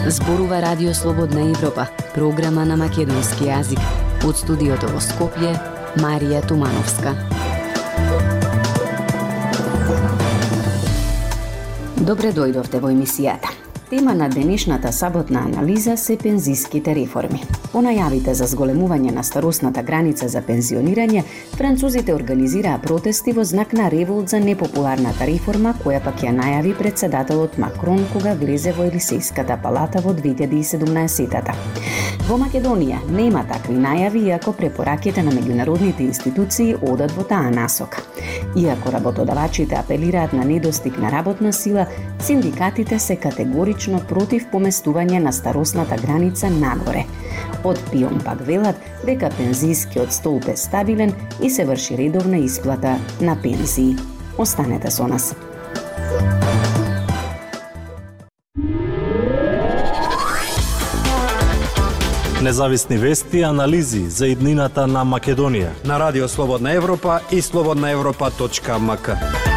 Зборува Радио Слободна Европа, програма на македонски јазик. Од студиото во Скопје, Марија Тумановска. Добре дојдовте во емисијата. Тема на денешната саботна анализа се пензиските реформи. По најавите за зголемување на старосната граница за пензионирање, французите организираа протести во знак на револт за непопуларната реформа, која пак ја најави председателот Макрон кога влезе во Елисејската палата во 2017-та. Во Македонија нема такви најави, иако препораките на меѓународните институции одат во таа насока. Иако работодавачите апелираат на недостиг на работна сила, синдикатите се категорично против поместување на старосната граница нагоре. Од ПИОМ пак велат дека пензискиот столб е стабилен и се врши редовна исплата на пензии. Останете со нас. Независни вести и анализи за иднината на Македонија на Радио Слободна Европа и slobodnaevropa.mk.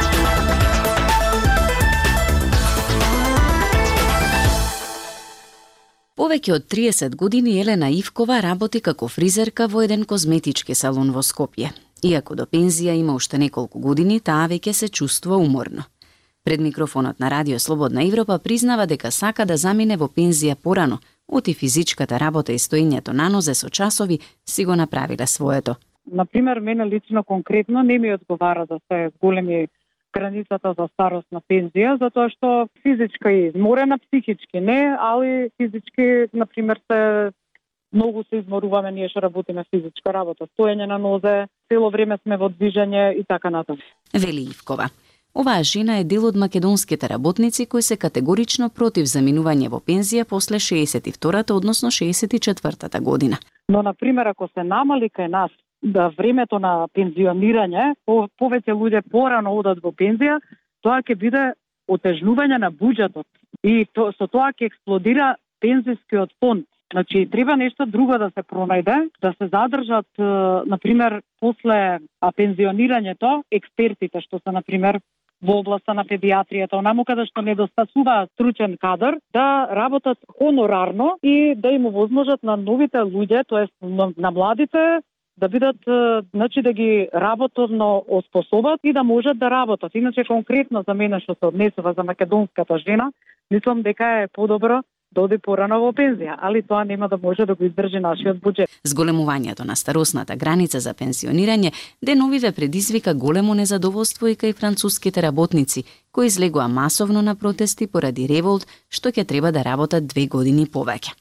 Повеќе од 30 години Елена Ивкова работи како фризерка во еден козметички салон во Скопје. Иако до пензија има уште неколку години, таа веќе се чувствува уморно. Пред микрофонот на Радио Слободна Европа признава дека сака да замине во пензија порано, оти физичката работа и стоењето на нозе со часови си го направиле своето. Например, мене лично конкретно не ми одговара да се големи границата за старост на пензија, затоа што физички изморена, психички не, али физички, например, многу се изморуваме, ние што работиме физичка работа, стоење на нозе, цело време сме во движење и така натаму. Вели Ивкова. Оваа жена е дел од македонските работници кои се категорично против заминување во пензија после 62-та, односно 64-та година. Но, например, ако се намали кај нас да времето на пензионирање, повеќе луѓе порано одат во пензија, тоа ќе биде отежнување на буџетот и со тоа ќе експлодира пензискиот фонд. Значи, треба нешто друго да се пронајде, да се задржат, например, после пензионирањето, експертите, што се, например, во областа на педиатријата, онаму каде што недостасува стручен кадар, да работат хонорарно и да им овозможат на новите луѓе, тоест на младите, да бидат, значи да ги работовно оспособат и да можат да работат. Иначе конкретно за мене што се однесува за македонската жена, мислам дека е подобро да оди порано во пензија, али тоа нема да може да го издржи нашиот буџет. Зголемувањето на старосната граница за пензионирање деновиве предизвика големо незадоволство и кај француските работници, кои излегоа масовно на протести поради револт што ќе треба да работат 2 години повеќе.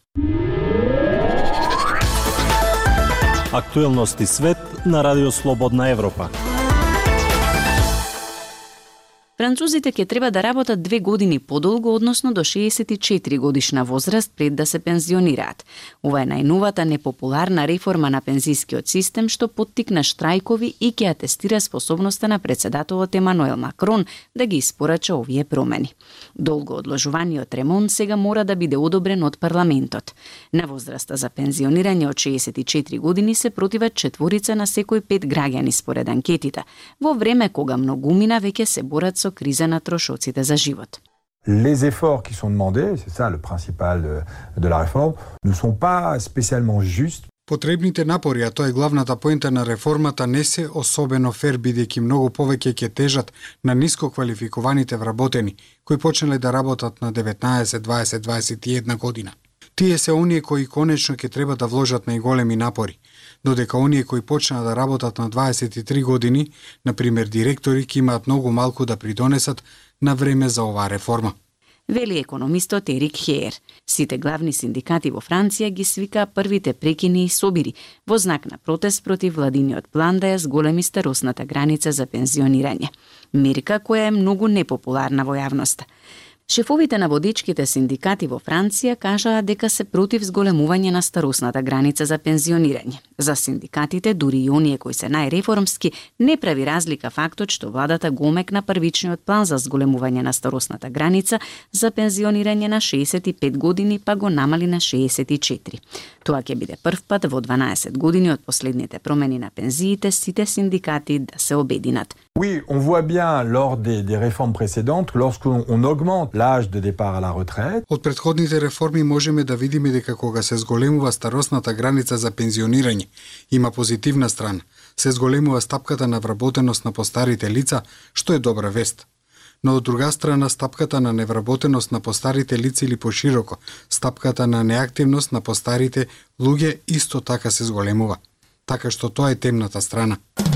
Актуелности свет на Радио Слободна Европа. Французите ќе треба да работат 2 години подолго, односно до 64 годишна возраст пред да се пензионираат. Ова е најновата непопуларна реформа на пензискиот систем што поттикна штрајкови и ќе атестира способноста на председателот Емануел Макрон да ги испорача овие промени. Долго одложуваниот ремонт сега мора да биде одобрен од парламентот. На возраста за пензионирање од 64 години се противат 4 на секој 5 граѓани според анкетите, во време кога многумина веќе се борат со криза на трошоците за живот. Les efforts qui sont demandés, c'est ça le principal de la réforme, ne sont pas spécialement justes. Потребните напори, а тоа е главната поента на реформата, не се особено фер, бидејќи многу повеќе ќе тежат на ниско квалификуваните вработени, кои почнале да работат на 19, 20, 21 година. Тие се оние кои конечно ќе треба да вложат најголеми напори, додека оние кои почнаа да работат на 23 години, например директори, ќе имаат многу малку да придонесат на време за оваа реформа. Вели економистот Ерик Хеер. Сите главни синдикати во Франција ги свикаа првите прекини и собири во знак на протест против владиниот план да ја зголеми старосната граница за пензионирање. Мерка која е многу непопуларна во јавноста. Шефовите на водичките синдикати во Франција кажаа дека се против зголемување на старосната граница за пензионирање. За синдикатите, дури и оние кои се најреформски, не прави разлика фактот што владата го омекна првичниот план за зголемување на старосната граница за пензионирање на 65 години, па го намали на 64. Тоа ќе биде прв пат во 12 години од последните промени на пензиите сите синдикати да се обединат. Oui, on voit bien lors des réformes précédentes, lorsqu'on augmente l'âge de départ à la retraite. Од претходните реформи можеме да видиме дека кога се зголемува старосната граница за пензионирање, има позитивна страна. Се зголемува стапката на вработеност на постарите лица, што е добра вест. Но од друга страна, стапката на невработеност на постарите лица или пошироко, стапката на неактивност на постарите луѓе исто така се зголемува. Така што тоа е темната страна.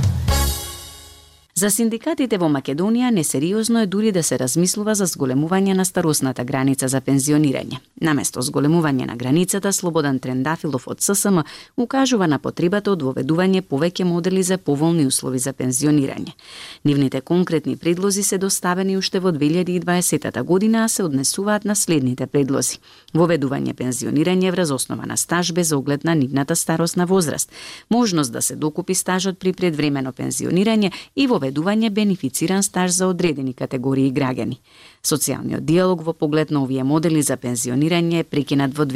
За синдикатите во Македонија несериозно е дури да се размислува за зголемување на старосната граница за пензионирање. Наместо зголемување на границата, Слободан Трендафилов од ССМ укажува на потребата од воведување повеќе модели за поволни услови за пензионирање. Нивните конкретни предлози се доставени уште во 2020 година, а се однесуваат на следните предлози: воведување пензионирање врз основа на стаж без оглед на нивната старосна возраст, можност да се докупи стажот при предвремено пензионирање и воведување бенефициран стаж за одредени категории граѓани. Социјалниот диалог во поглед на овие модели за пензионирање е прекинат во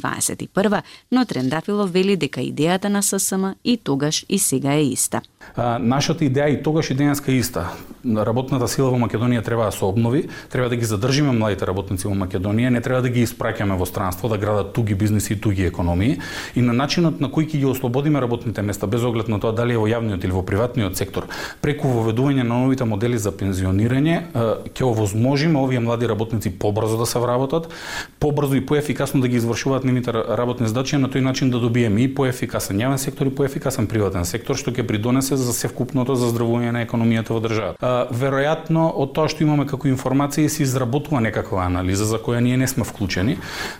2021, но Трендафилов вели дека идејата на ССМ и тогаш и сега е иста. Нашата идеја и тогаш и денеска е иста. Работната сила во Македонија треба да се обнови, треба да ги задржиме младите работници во Македонија, не треба да ги испраќаме во странство, да градат туги бизниси и туги економии, и на начинот на кој ќе ги ослободиме работните места, без оглед на тоа дали е во јавниот или во приватниот сектор, преку воведување на новите модели за пензионирање, ќе овозможиме овие млади работници побрзо да се вработат, побрзо и поефикасно да ги извршуваат нивните работни задачи, на тој начин да добиеме и поефикасен јавен сектор и поефикасен приватен сектор, што ќе придонесе за севкупното заздравување на економијата во државата. Веројатно од тоа што имаме како информации се изработува некаква анализа за која ние не сме вклучени,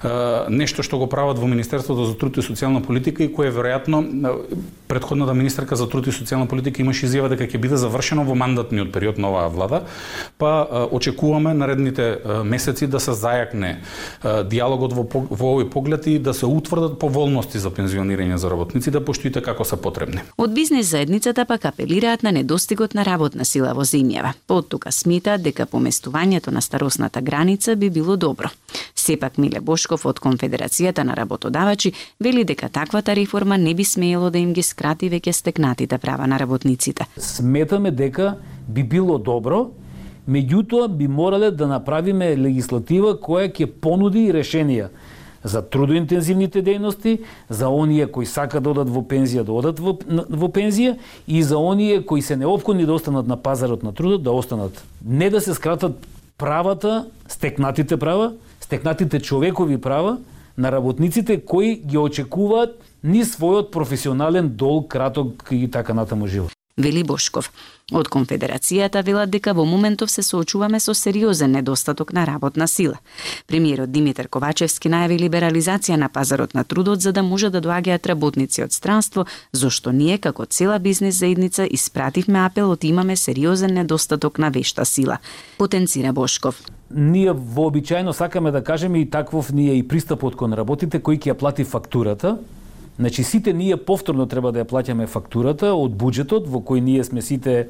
нешто што го прават во Министерството за труд и социјална политика и кое веројатно претходната министерка за труд и социјална политика имаше изјава дека ќе биде завршено во мандатниот период на оваа влада, па очекуваме наредните месеци да се зајакне диалогот во овој поглед и да се утврдат поволности за пензионирање за работниците, поштоите како се потребни. Од бизнес заедницата пак апелираат на недостигот на работна сила во земјава. Поттука сметаат дека поместувањето на старосната граница би било добро. Сепак Миле Бошков од Конфедерацијата на работодавачи вели дека таквата реформа не би смеело да им ги скрати веќе стекнатите права на работниците. Сметаме дека би било добро, меѓутоа би морале да направиме легислатива која ќе понуди решенија за трудоинтензивните дејности, за оние кои сакаат да одат во пензија, да одат во пензија, и за оние кои се неопходни да останат на пазарот на трудот, да останат. Не да се скратат правата, стекнатите права, стекнатите човекови права на работниците кои ги очекуваат ни својот професионален долг, краток и така натаму живот. Вели Бошков. Од Конфедерацијата велат дека во моментов се соочуваме со сериозен недостаток на работна сила. Премиерот Димитар Ковачевски најави либерализација на пазарот на трудот за да може да доаѓаат работници од странство, зашто ние како цела бизнес заедница испративме апелот имаме сериозен недостаток на вешта сила. Потенцира Бошков. Ние вообичаено сакаме да кажеме и таквов ние и пристапот кон работите кој ќе ја плати фактурата. Значи сите ние повторно треба да ја плаќаме фактурата од буџетот во кој ние сме сите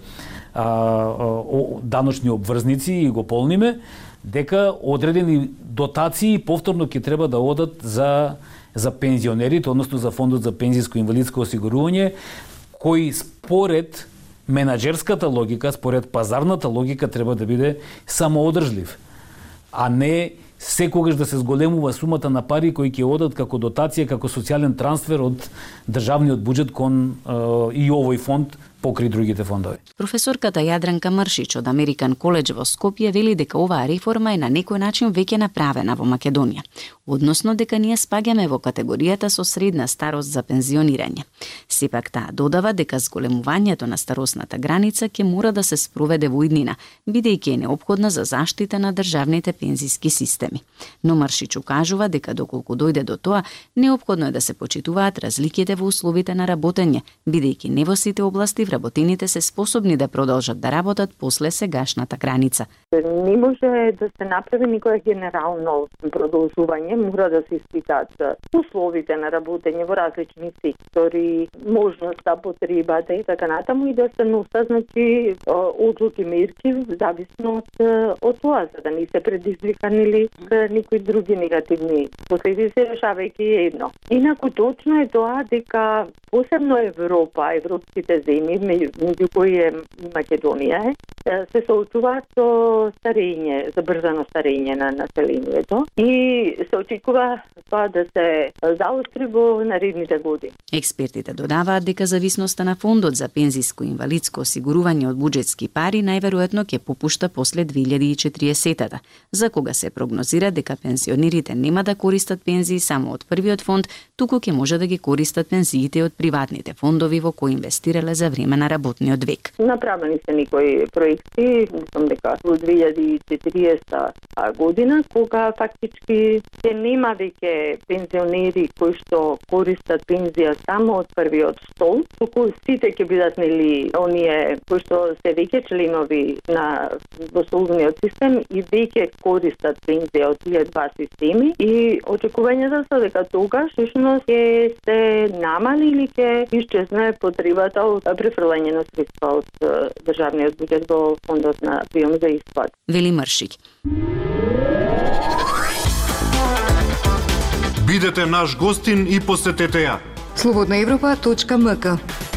даночни обврзници и го полниме, дека одредени дотации повторно ќе треба да одат за пензионерите, односно за фондот за пензиско и инвалидско осигурување, кој според менаџерската логика, според пазарната логика треба да биде самоодржлив, а не секогаш да се зголемува сумата на пари кои ќе одат како дотација, како социјален трансфер од државниот буџет кон и овој фонд покри другите фондови. Професорката Јадранка Мршич од Американ коледж во Скопје вели дека оваа реформа е на некој начин веќе направена во Македонија, односно дека ние спаѓаме во категоријата со средна старост за пензионирање. Сепак таа додава дека зголемувањето на старосната граница ќе мора да се спроведе во иднина, бидејќи е неопходна за заштита на државните пензиски системи. Но Мршич укажува дека доколку дојде до тоа, неопходно е да се почитуваат разликите во условите на работење, бидејќи не во сите области вработените се способни да продолжат да работат после сегашната граница. Не може да се направи никоја генерално продолжување, мора да се испитаат условите на работење во различни сектори, можноста, потребата и така натаму, и да се носат, значи, одлуки, мерки зависно од тоа, за да не се предизвикани или никои други негативни последици, решавајќи едно. Инаку точно е тоа дека посебно Европа, европските земји меѓу кои е Македонија, се соочуваат со старење, забрзано старење на населението и се очекува тоа да се заостри во наредните години. Експертите додаваат дека зависноста на фондот за пензиско и инвалидско осигурување од буџетски пари најверојатно ќе попушта после 2040-та, за кога се прогнозира дека пензионерите нема да користат пензии само од првиот фонд, туку ќе може да ги користат пензиите од приватните фондови во кои инвестирале за време на работниот век. Направени се некои проекти, мислам дека во 2040 година, кога фактички се нема веќе пензионери кои што користат пензија само од првиот столб, туку сите ќе бидат оние кои што се веќе членови на столбниот систем и веќе користат пензија од тие два системи и очекувањето се дека тогаш всушност ќе се намали или ќе исчезне потребата од префрлање на средства од државниот буџет во фондот на прием за исплат. Вели Мршик. Бидете наш гостин и посетете ја. slobodnaevropa.mk.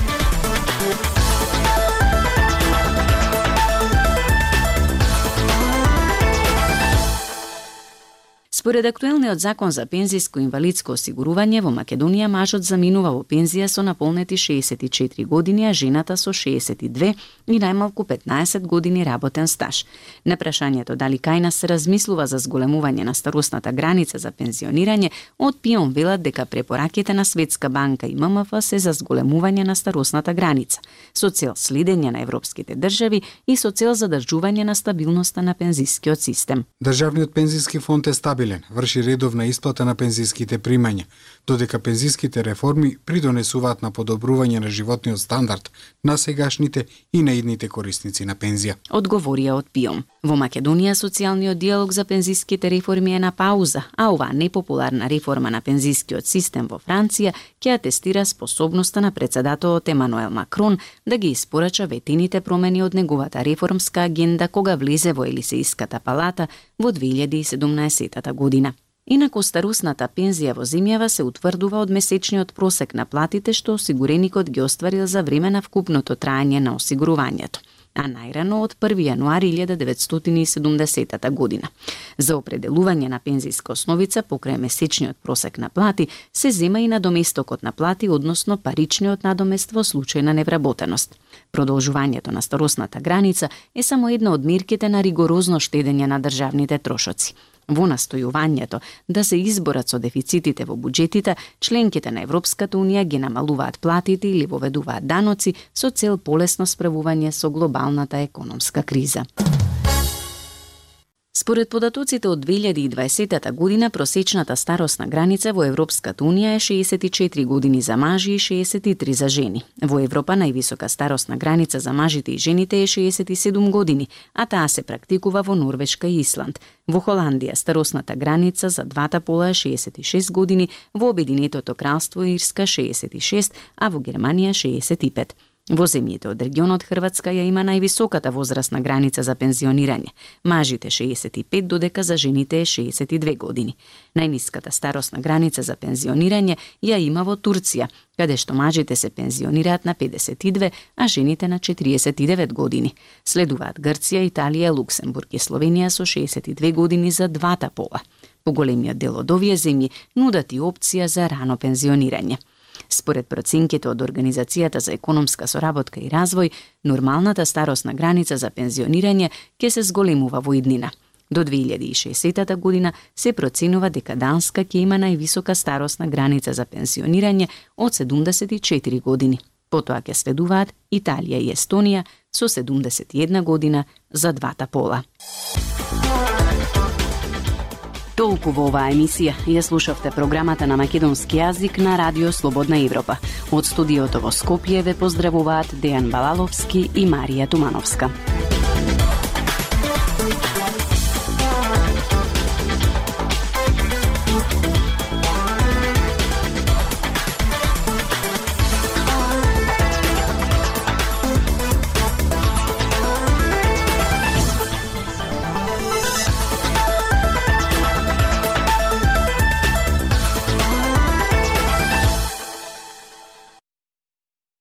Според актуелниот закон за пензиско и инвалидско осигурување во Македонија мажот заминува во пензија со наполнети 64 години, а жената со 62 и најмалку 15 години работен стаж. На прашањето дали кај нас се размислува за зголемување на старосната граница за пензионирање, од ПИОМ велат дека препораките на Светска банка и ММФ се за зголемување на старосната граница, со цел следење на европските држави и со цел задржување на стабилноста на пензискиот систем. Државниот пензиски фонд е стабилен, врши редовна исплата на пензиските примања, додека пензиските реформи придонесуваат на подобрување на животниот стандард на сегашните и на идните корисници на пензија. Одговорија од ПИОМ. Во Македонија социјалниот диалог за пензиските реформи е на пауза, а оваа непопуларна реформа на пензискиот систем во Франција ќе атестира способноста на председателот Емануел Макрон да ги испорача ветените промени од неговата реформска агенда кога влезе во Елисејската палата во 2017 година. Инаку старосната пензија во земјава се утврдува од месечниот просек на платите што осигуреникот ги остварил за време на вкупното траење на осигурувањето, а најрано од 1 јануари 1970 година. За определување на пензиска основица покрај месечниот просек на плати се зема и надоместокот на плати, односно паричниот надомест во случај на невработеност. Продолжувањето на старосната граница е само една од мерките на ригорозно штедење на државните трошоци. Во настојувањето да се изборат со дефицитите во буџетите, членките на Европската унија ги намалуваат платите или воведуваат даноци со цел полесно справување со глобалната економска криза. Според податоците од 2020 година, просечната старосна граница во Европската унија е 64 години за мажи и 63 за жени. Во Европа највисока старосна граница за мажите и жените е 67 години, а таа се практикува во Норвешка и Исланд. Во Холандија старосната граница за двата пола е 66 години, во Обединетото кралство Ирска 66, а во Германија 65. Во земјите од регионот Хрватска ја има највисоката возрастна граница за пензионирање. Мажите 65, додека за жените е 62 години. Најниската старосна граница за пензионирање ја има во Турција, каде што мажите се пензионираат на 52, а жените на 49 години. Следуваат Грција, Италија, Луксембург и Словенија со 62 години за двата пола. Поголемиот дел од овие земји нудат и опција за рано пензионирање. Според проценките од Организацијата за економска соработка и развој, нормалната старосна граница за пензионирање ќе се зголемува во иднина. До 2060 година се проценува дека Данска ќе има највисока старосна граница за пензионирање од 74 години. Потоа ќе следуваат Италија и Естонија со 71 година за двата пола. Толку во оваа емисија ја слушавте програмата на македонски јазик на Радио Слободна Европа. Од студиото во Скопје ве поздравуваат Дејан Балаловски и Марија Тумановска.